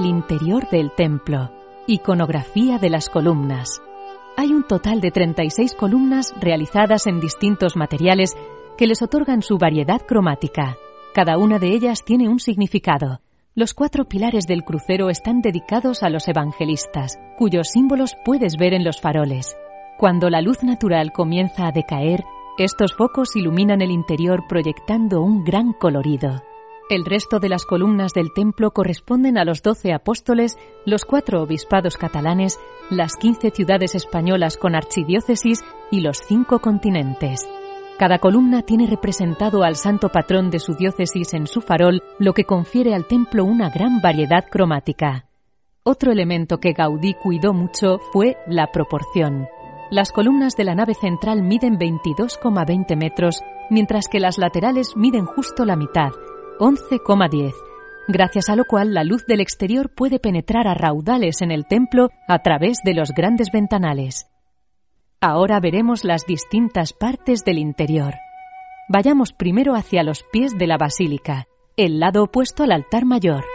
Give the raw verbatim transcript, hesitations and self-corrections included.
el interior del templo. Iconografía de las columnas. Hay un total de treinta y seis columnas realizadas en distintos materiales que les otorgan su variedad cromática. Cada una de ellas tiene un significado. Los cuatro pilares del crucero están dedicados a los evangelistas, cuyos símbolos puedes ver en los faroles. Cuando la luz natural comienza a decaer, estos focos iluminan el interior proyectando un gran colorido. El resto de las columnas del templo corresponden a los doce apóstoles, los cuatro obispados catalanes, las quince ciudades españolas con archidiócesis y los cinco continentes. Cada columna tiene representado al santo patrón de su diócesis en su farol, lo que confiere al templo una gran variedad cromática. Otro elemento que Gaudí cuidó mucho fue la proporción. Las columnas de la nave central miden veintidós coma veinte metros, mientras que las laterales miden justo la mitad, once coma diez, gracias a lo cual la luz del exterior puede penetrar a raudales en el templo a través de los grandes ventanales. Ahora veremos las distintas partes del interior. Vayamos primero hacia los pies de la basílica, el lado opuesto al altar mayor.